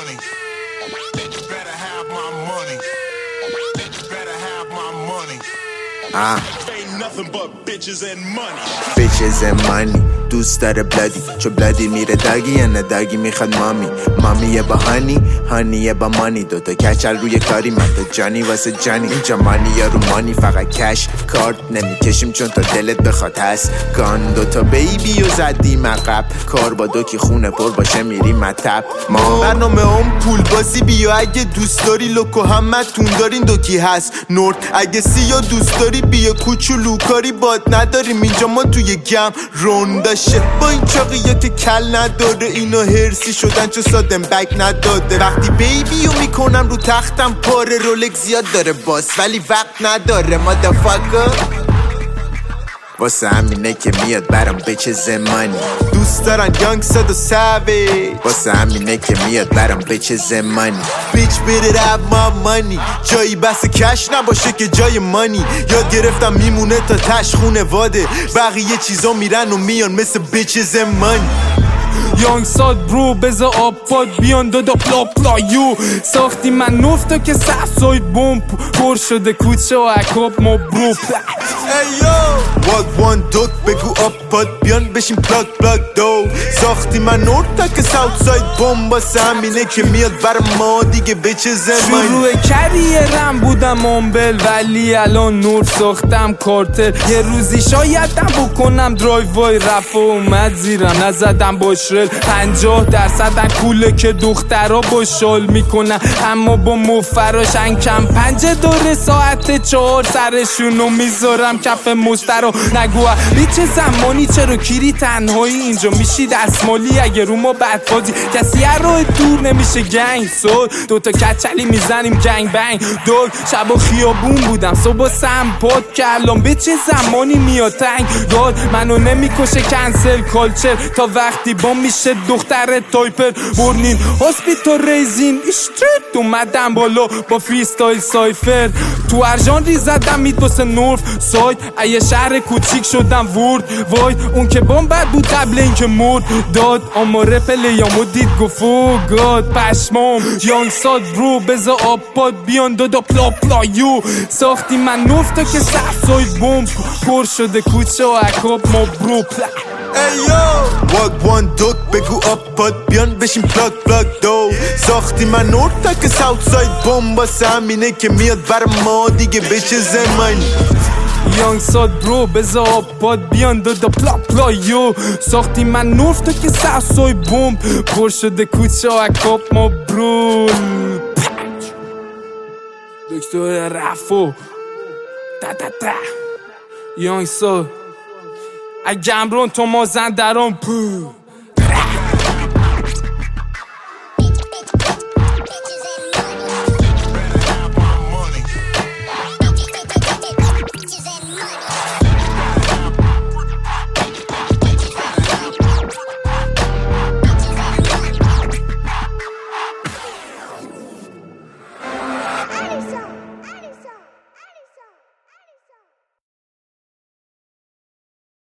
money. Bitch better have my money. Bitch better have my money. Ain't nothing but bitches and money. Bitches and money دوست داره بلادی، چو بلادی میره داگی یا نه داگی میخواد مامی. مامیه با هانی، هانیه با مانی. دوتا کچل روی کاری، من تا جانی واسه جانی. اینجا مانی یا رو مانی، فقط کش کارت نمیکشیم چون تا دلت بخواد هست. گان دوتا بیبی و زدیم عقب، کار با دو که خونه پر باشه میری مطب. ما برنامه هم پول بازی بیا اگه دوست داری. لوکو همتون دارین دوکی هست نورد. اگه سیا دوست داری بیا کوچولو کاری باد نداریم اینجا ما توی گم رونده با این چاقیه که کل نداره. اینا هرسی شدن چه سادم بک نداده. وقتی بیبیو میکنم رو تختم پاره. رولک زیاد داره باس ولی وقت نداره مادافاکر. واسه همینه که میاد برام بچه زمانی. دوست دارن یانگ ساد و سوی. واسه همینه که میاد برام بچه زمانی. بیچ بیره رب ما مانی. جایی بس کش نباشه که جای مانی. یاد گرفتم میمونه تا تش خونه واده. بقیه چیزا میرن و میان مثل بچه زمانی. یانگ ساد برو بزا آباد بیان دادا پلا پلا یو. ساختی من نفتا که سفساید بومپ پر شده کوچه و اکاب ما برو. ایو واگ وان دوت بگو آباد بیان بشیم پلاک پلاک دو. ساختی من نورتا که ساوت ساید بوم. واسه همینه که میاد بر ما دیگه بچه زمان. شروع کریرم بودم آمبل ولی الان نور ساختم کارتر. یه روزی شایدم بکنم درایو وای رفا اومد زیرم نزدم باشرل. 50% کوله که دخترها با شال میکنن اما با مفراش انکم. 5 داره ساعت 4 سرشونو میذارم کف مسترا. نگوه بیچه زمانی چرا کیری تنهایی اینجا میشی دستمالی. اگه رو ما بدبازی کسی هر راه دور نمیشه گنگ سود. دوتا کچلی میزنیم گنگ بنگ دوگ. شبا خیابون بودم صبح سم پاد که الان بیچه زمانی میاد تنگ داد. منو نمیکشه کنسل کالچر تا وقتی با میشه دختر تایپر. برنین هاسپیتال ریزین اشتریت اومدم بالا با فریستایل سایفر. تو ارجان ریزدم مید واسه نورف ساید. ایه شهر کوچیک شدم ورد وای. اون که بام بد بود قبل این که مرد داد. آماره پلیامو دید گفت او گاد پشمام. یانگ ساد برو بزا آباد بیان دادا پلا پلا یو. ساختی من نفتا که سفساید بومپ پر شده کوچه و اکاب ما برو. ایو واگ وان دوت بگو آباد بیان بشیم پلاک پلاک دو. ساختی من نورتا که ساوت ساید بوم. واسه همینه که میاد بر ما دیگه بچه زمانی. یانگ ساد برو بزا آباد بیان دادا پلا پلا یو. ساختی من نفتا که سفسای بوم پر شده کوچه و اکاب ما برون. دکتر رفو تا تا تا یانگ ساد اگمرون تو مازندران پو.